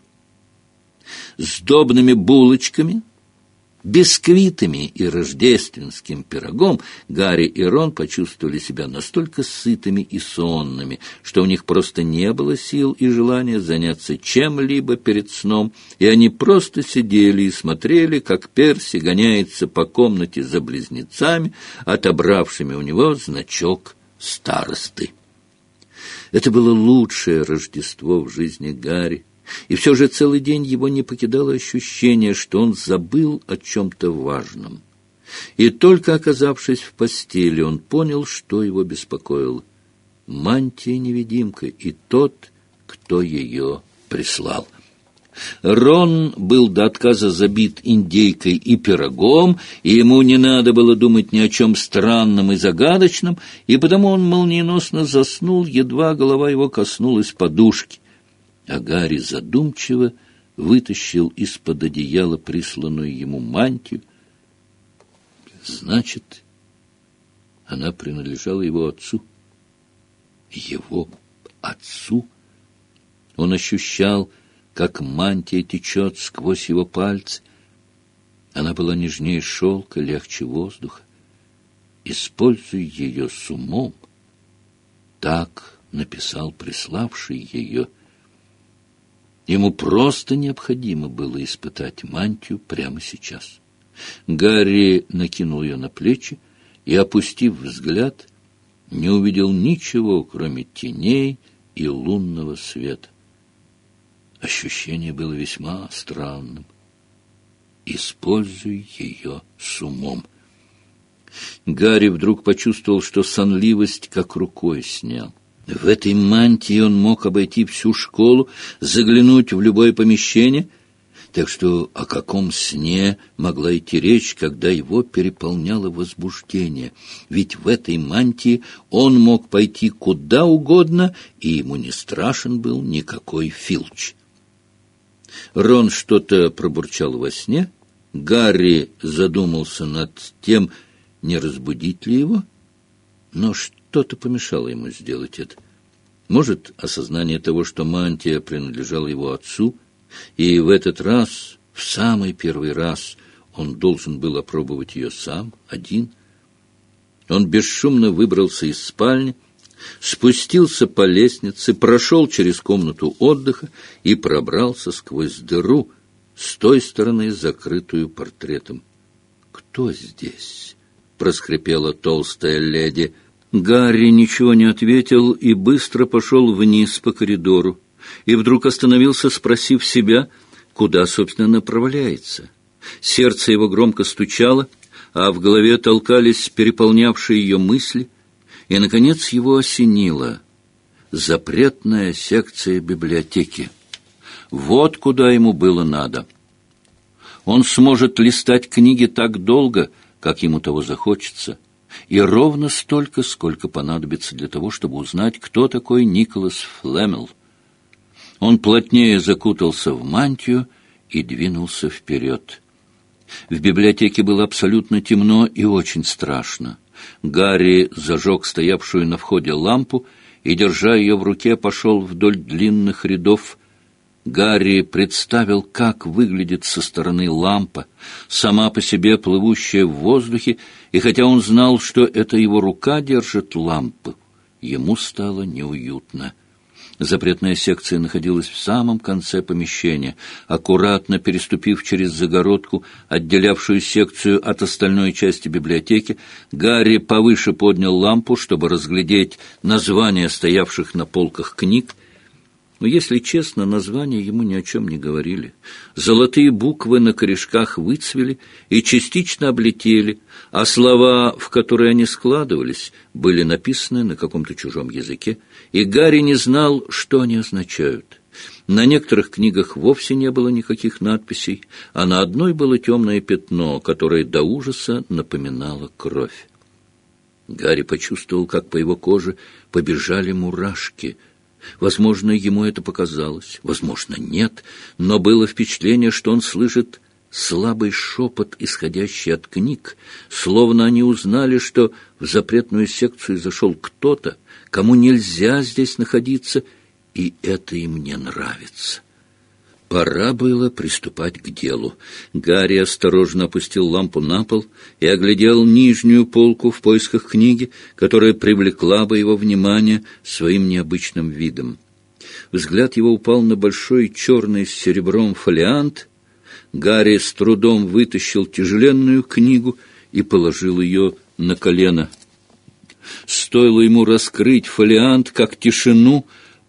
сдобными булочками, бисквитами и рождественским пирогом Гарри и Рон почувствовали себя настолько сытыми и сонными, что у них просто не было сил и желания заняться чем-либо перед сном, и они просто сидели и смотрели, как Перси гоняется по комнате за близнецами, отобравшими у него значок старосты. Это было лучшее Рождество в жизни Гарри. И все же целый день его не покидало ощущение, что он забыл о чем-то важном. И только оказавшись в постели, он понял, что его беспокоило. Мантия-невидимка и тот, кто ее прислал. Рон был до отказа забит индейкой и пирогом, и ему не надо было думать ни о чем странном и загадочном, и потому он молниеносно заснул, едва голова его коснулась подушки. А Гарри задумчиво вытащил из-под одеяла присланную ему мантию. Значит, она принадлежала его отцу. Его отцу? Он ощущал, как мантия течет сквозь его пальцы. Она была нежнее шелка, легче воздуха. Используй ее с умом. Так написал приславший ее. Ему просто необходимо было испытать мантию прямо сейчас. Гарри накинул ее на плечи и, опустив взгляд, не увидел ничего, кроме теней и лунного света. Ощущение было весьма странным. Используй ее с умом. Гарри вдруг почувствовал, что сонливость как рукой снял. В этой мантии он мог обойти всю школу, заглянуть в любое помещение. Так что о каком сне могла идти речь, когда его переполняло возбуждение? Ведь в этой мантии он мог пойти куда угодно, и ему не страшен был никакой Филч. Рон что-то пробурчал во сне. Гарри задумался над тем, не разбудить ли его, но что-то помешало ему сделать это. Может, осознание того, что мантия принадлежала его отцу, и в этот раз, в самый первый раз, он должен был опробовать ее сам, один. Он бесшумно выбрался из спальни, спустился по лестнице, прошел через комнату отдыха и пробрался сквозь дыру, с той стороны, закрытую портретом. «Кто здесь?» — проскрипела толстая леди. Гарри ничего не ответил и быстро пошел вниз по коридору. И вдруг остановился, спросив себя, куда, собственно, направляется. Сердце его громко стучало, а в голове толкались переполнявшие ее мысли. И, наконец, его осенило. Запретная секция библиотеки. Вот куда ему было надо. Он сможет листать книги так долго, как ему того захочется, и ровно столько, сколько понадобится для того, чтобы узнать, кто такой Николас Флемел. Он плотнее закутался в мантию и двинулся вперед. В библиотеке было абсолютно темно и очень страшно. Гарри зажег стоявшую на входе лампу и, держа ее в руке, пошел вдоль длинных рядов. Гарри представил, как выглядит со стороны лампа, сама по себе плывущая в воздухе, и хотя он знал, что это его рука держит лампу, ему стало неуютно. Запретная секция находилась в самом конце помещения. Аккуратно переступив через загородку, отделявшую секцию от остальной части библиотеки, Гарри повыше поднял лампу, чтобы разглядеть названия стоявших на полках книг. Но, если честно, названия ему ни о чем не говорили. Золотые буквы на корешках выцвели и частично облетели, а слова, в которые они складывались, были написаны на каком-то чужом языке, и Гарри не знал, что они означают. На некоторых книгах вовсе не было никаких надписей, а на одной было темное пятно, которое до ужаса напоминало кровь. Гарри почувствовал, как по его коже побежали мурашки. Возможно, ему это показалось, возможно, нет, но было впечатление, что он слышит слабый шепот, исходящий от книг, словно они узнали, что в запретную секцию зашел кто-то, кому нельзя здесь находиться, и это им не нравится. Пора было приступать к делу. Гарри осторожно опустил лампу на пол и оглядел нижнюю полку в поисках книги, которая привлекла бы его внимание своим необычным видом. Взгляд его упал на большой черный с серебром фолиант. Гарри с трудом вытащил тяжеленную книгу и положил ее на колено. Стоило ему раскрыть фолиант, как тишину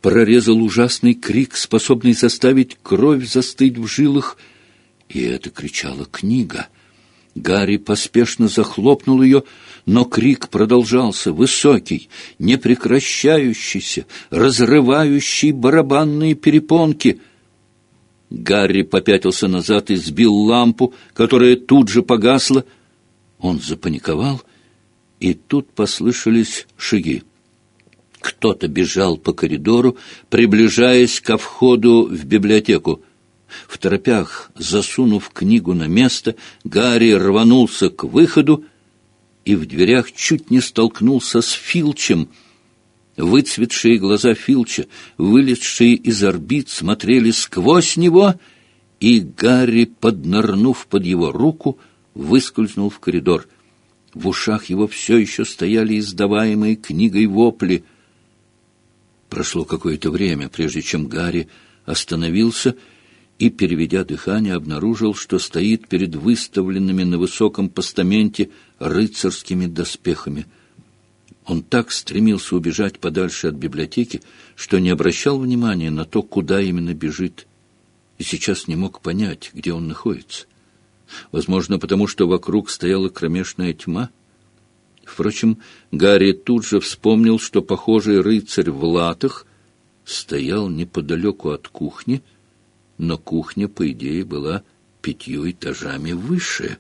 прорезал ужасный крик, способный заставить кровь застыть в жилах, и это кричала книга. Гарри поспешно захлопнул ее, но крик продолжался, высокий, непрекращающийся, разрывающий барабанные перепонки. Гарри попятился назад и сбил лампу, которая тут же погасла. Он запаниковал, и тут послышались шаги. Кто-то бежал по коридору, приближаясь ко входу в библиотеку. Второпях, засунув книгу на место, Гарри рванулся к выходу и в дверях чуть не столкнулся с Филчем. Выцветшие глаза Филча, вылезшие из орбит, смотрели сквозь него, и Гарри, поднырнув под его руку, выскользнул в коридор. В ушах его все еще стояли издаваемые книгой вопли. Прошло какое-то время, прежде чем Гарри остановился и, переведя дыхание, обнаружил, что стоит перед выставленными на высоком постаменте рыцарскими доспехами. Он так стремился убежать подальше от библиотеки, что не обращал внимания на то, куда именно бежит, и сейчас не мог понять, где он находится. Возможно, потому что вокруг стояла кромешная тьма. Впрочем, Гарри тут же вспомнил, что похожий рыцарь в латах стоял неподалеку от кухни, но кухня, по идее, была 5 этажами выше.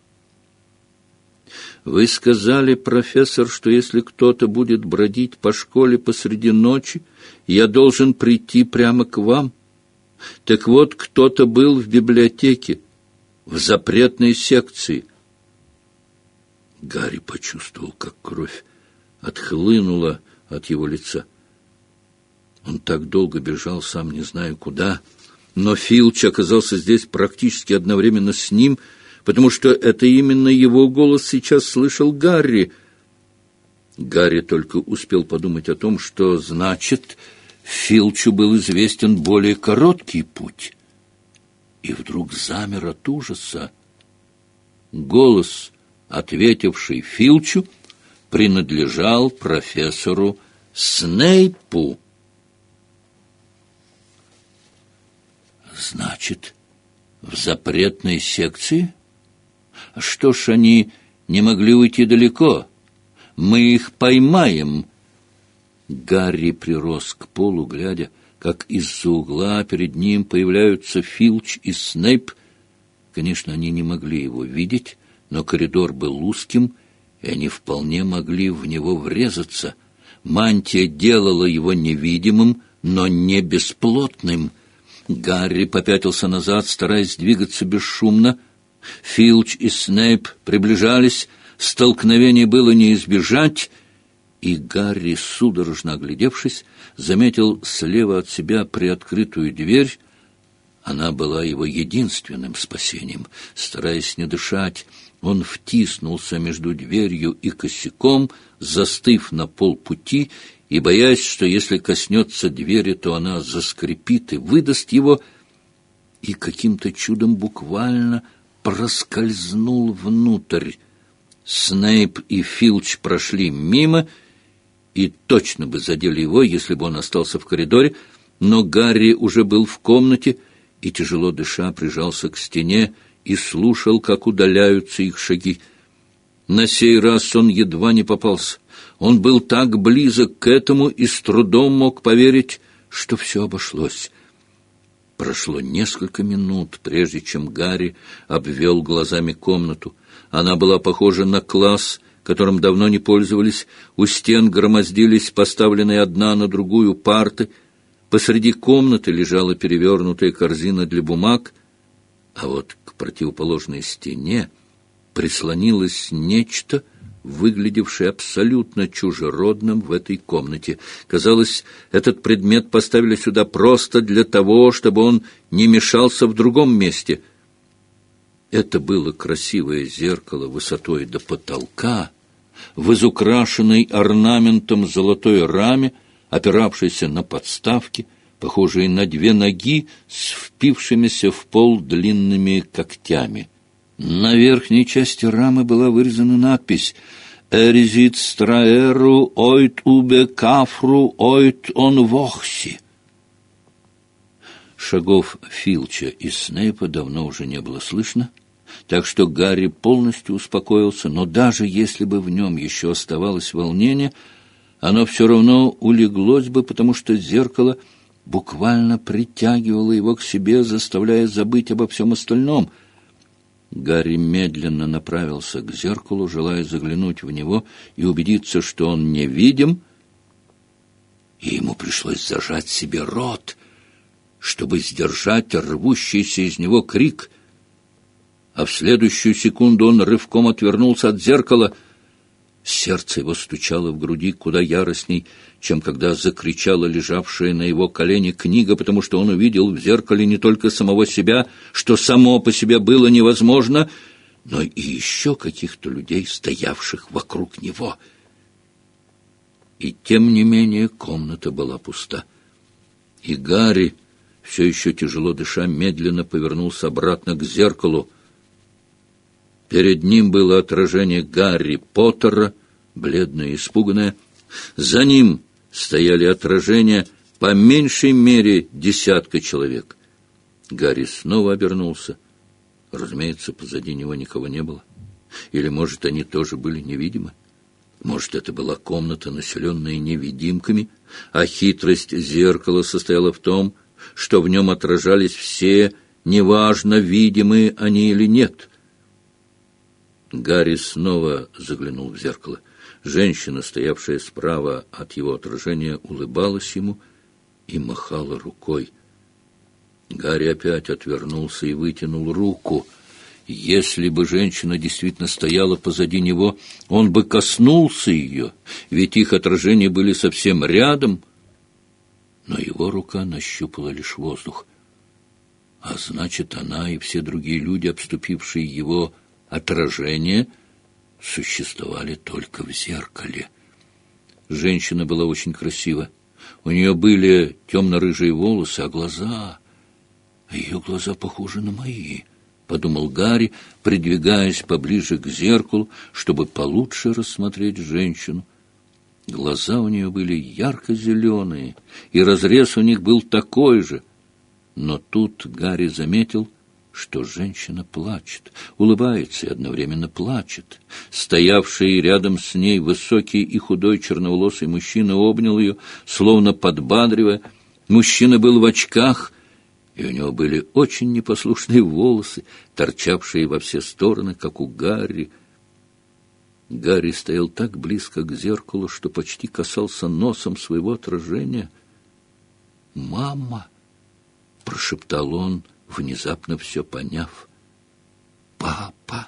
«Вы сказали, профессор, что если кто-то будет бродить по школе посреди ночи, я должен прийти прямо к вам. Так вот, кто-то был в библиотеке, в запретной секции». Гарри почувствовал, как кровь отхлынула от его лица. Он так долго бежал, сам не зная куда, но Филч оказался здесь практически одновременно с ним, потому что это именно его голос сейчас слышал Гарри. Гарри только успел подумать о том, что, значит, Филчу был известен более короткий путь. И вдруг замер от ужаса. Голос, ответивший Филчу, принадлежал профессору Снейпу. Значит, в запретной секции? Что ж, они не могли уйти далеко. Мы их поймаем. Гарри прирос к полу, глядя, как из-за угла перед ним появляются Филч и Снейп. Конечно, они не могли его видеть, но коридор был узким, и они вполне могли в него врезаться. Мантия делала его невидимым, но не бесплотным. Гарри попятился назад, стараясь двигаться бесшумно. Филч и Снейп приближались, столкновение было не избежать, и Гарри, судорожно оглядевшись, заметил слева от себя приоткрытую дверь. Она была его единственным спасением. Стараясь не дышать, он втиснулся между дверью и косяком, застыв на полпути, и, боясь, что если коснется двери, то она заскрипит и выдаст его, и каким-то чудом буквально проскользнул внутрь. Снейп и Филч прошли мимо и точно бы задели его, если бы он остался в коридоре, но Гарри уже был в комнате и, тяжело дыша, прижался к стене и слушал, как удаляются их шаги. На сей раз он едва не попался. Он был так близок к этому и с трудом мог поверить, что все обошлось. Прошло несколько минут, прежде чем Гарри обвел глазами комнату. Она была похожа на класс, которым давно не пользовались. У стен громоздились поставленные одна на другую парты. Посреди комнаты лежала перевернутая корзина для бумаг, а вот к противоположной стене прислонилось нечто, выглядевший абсолютно чужеродным в этой комнате. Казалось, этот предмет поставили сюда просто для того, чтобы он не мешался в другом месте. Это было красивое зеркало высотой до потолка, в изукрашенной орнаментом золотой раме, опиравшейся на подставки, похожие на 2 ноги с впившимися в пол длинными когтями. На верхней части рамы была вырезана надпись «Эризит страэру ойт убе кафру ойт он вохси». Шагов Филча и Снейпа давно уже не было слышно, так что Гарри полностью успокоился, но даже если бы в нем еще оставалось волнение, оно все равно улеглось бы, потому что зеркало буквально притягивало его к себе, заставляя забыть обо всем остальном. Гарри медленно направился к зеркалу, желая заглянуть в него и убедиться, что он невидим, и ему пришлось зажать себе рот, чтобы сдержать рвущийся из него крик. А в следующую секунду он рывком отвернулся от зеркала. Сердце его стучало в груди куда яростней, чем когда закричала лежавшая на его колене книга, потому что он увидел в зеркале не только самого себя, что само по себе было невозможно, но и еще каких-то людей, стоявших вокруг него. И тем не менее комната была пуста. И Гарри, все еще тяжело дыша, медленно повернулся обратно к зеркалу. Перед ним было отражение Гарри Поттера, бледное и испуганное. За ним стояли отражения по меньшей мере 10 человек. Гарри снова обернулся. Разумеется, позади него никого не было. Или, может, они тоже были невидимы? Может, это была комната, населенная невидимками, а хитрость зеркала состояла в том, что в нем отражались все, неважно, видимые они или нет. Гарри снова заглянул в зеркало. Женщина, стоявшая справа от его отражения, улыбалась ему и махала рукой. Гарри опять отвернулся и вытянул руку. Если бы женщина действительно стояла позади него, он бы коснулся ее, ведь их отражения были совсем рядом. Но его рука нащупала лишь воздух. А значит, она и все другие люди, обступившие его отражение, существовали только в зеркале. Женщина была очень красива. У нее были темно-рыжие волосы, а глаза... Ее глаза похожи на мои, — подумал Гарри, придвигаясь поближе к зеркалу, чтобы получше рассмотреть женщину. Глаза у нее были ярко-зеленые, и разрез у них был такой же. Но тут Гарри заметил, что женщина плачет, улыбается и одновременно плачет. Стоявший рядом с ней высокий и худой черноволосый мужчина обнял ее, словно подбадривая. Мужчина был в очках, и у него были очень непослушные волосы, торчавшие во все стороны, как у Гарри. Гарри стоял так близко к зеркалу, что почти касался носом своего отражения. «Мама!» — прошептал он, внезапно все поняв. «Папа!»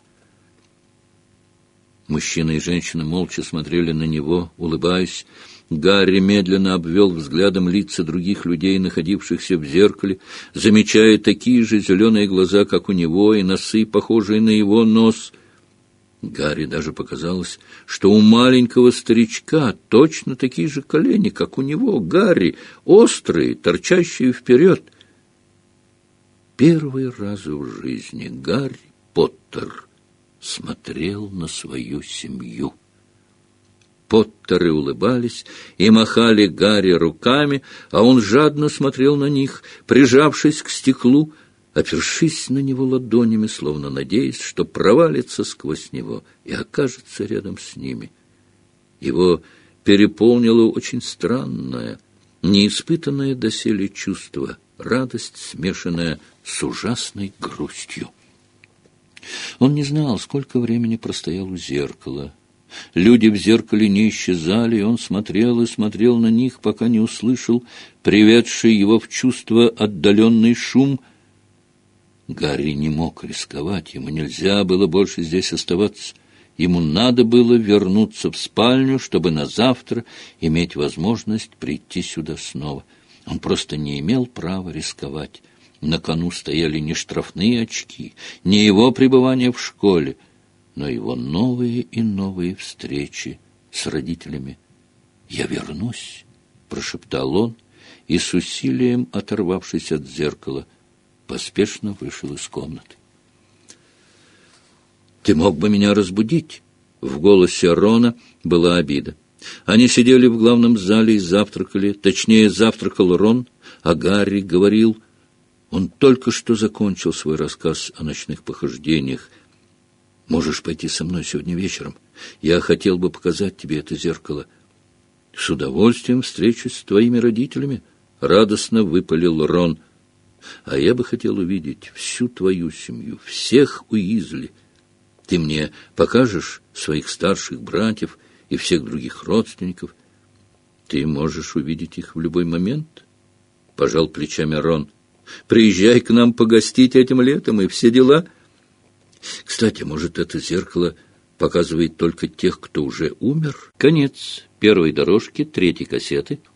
Мужчина и женщина молча смотрели на него, улыбаясь. Гарри медленно обвел взглядом лица других людей, находившихся в зеркале, замечая такие же зеленые глаза, как у него, и носы, похожие на его нос. Гарри даже показалось, что у маленького старичка точно такие же колени, как у него. Гарри, острые, торчащие вперед. Первый раз в жизни Гарри Поттер смотрел на свою семью. Поттеры улыбались и махали Гарри руками, а он жадно смотрел на них, прижавшись к стеклу, опершись на него ладонями, словно надеясь, что провалится сквозь него и окажется рядом с ними. Его переполнило очень странное, неиспытанное доселе чувство, радость, смешанная с ужасной грустью. Он не знал, сколько времени простоял у зеркала. Люди в зеркале не исчезали, и он смотрел и смотрел на них, пока не услышал приведший его в чувство отдаленный шум. Гарри не мог рисковать, ему нельзя было больше здесь оставаться. Ему надо было вернуться в спальню, чтобы на завтра иметь возможность прийти сюда снова. Он просто не имел права рисковать. На кону стояли не штрафные очки, не его пребывание в школе, но его новые и новые встречи с родителями. «Я вернусь», — прошептал он, и с усилием, оторвавшись от зеркала, поспешно вышел из комнаты. «Ты мог бы меня разбудить», — В голосе Рона была обида. Они сидели в главном зале и завтракали. Точнее, завтракал Рон, а Гарри говорил. Он только что закончил свой рассказ о ночных похождениях. «Можешь пойти со мной сегодня вечером? Я хотел бы показать тебе это зеркало». «С удовольствием встречусь с твоими родителями», — радостно выпалил Рон. «А я бы хотел увидеть всю твою семью, всех Уизли. Ты мне покажешь своих старших братьев и всех других родственников? Ты можешь увидеть их в любой момент», — пожал плечами Рон. «Приезжай к нам погостить этим летом и все дела. Кстати, может, это зеркало показывает только тех, кто уже умер?» Конец первой дорожки 3-й кассеты.